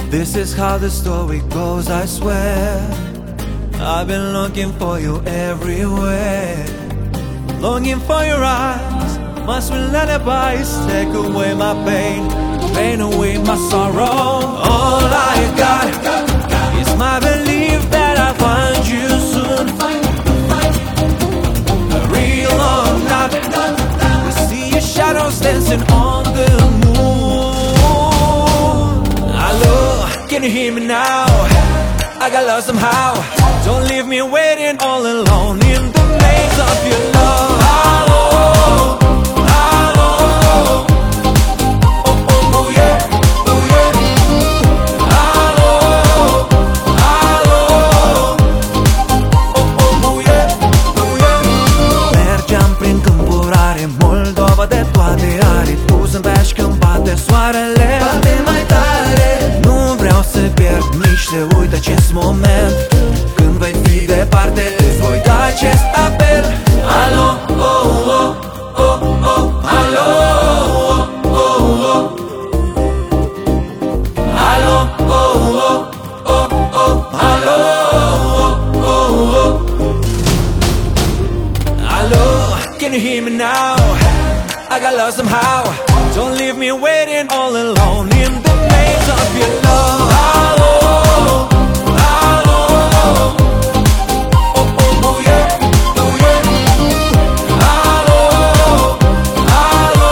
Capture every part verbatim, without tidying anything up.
This is how the story goes, I swear. I've been looking for you everywhere, longing for your eyes, my sweet lullabies. Take away my pain, pain away my sorrow. All I got is my belief that I'll find you soon. Real or not, we see your shadows dancing on the moon. Hello, can you hear me now? I got lost somehow. Don't leave me waiting all alone in the maze of your love. Hello, hello, oh, oh, oh yeah, oh yeah. Hello, hello, oh, oh, oh yeah, oh yeah. Mergeam prin câmpurare, Moldova de toate are. Tu zâmbești când bate soarele, bate mai tare. Nu vreau să pierd nici să uit acest moment. Când vei fi departe, îți voi da acest apel. Alo, oh, oh, oh, oh, alo, oh, oh, oh. Alo, oh, oh, oh, oh, alo, oh, oh, oh. Alo, can you hear me now? I got lost somehow. Don't leave me waiting all alone in the maze of your love. Hello, hello, oh, oh, oh yeah, oh yeah. Hello, hello,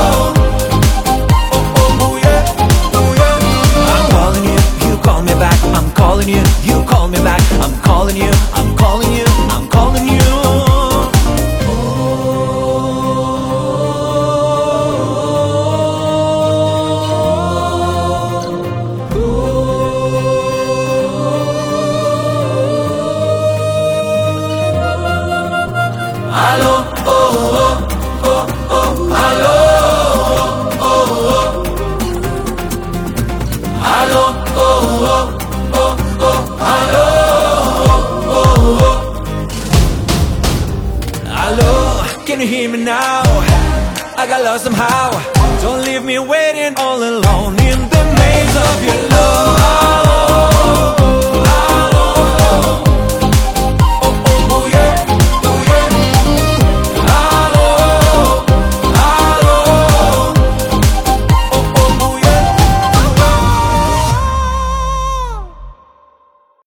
oh, oh, oh yeah, oh yeah. I'm calling you, you call me back. I'm calling you, you call me back. I'm calling you, I'm calling you, I'm calling you. Hello, oh, oh, oh, oh, hello, oh, oh. Hello, oh, oh, oh, oh, hello, oh, oh. Hello, can you hear me now? I got lost somehow. Don't leave me waiting all alone in the maze of your love.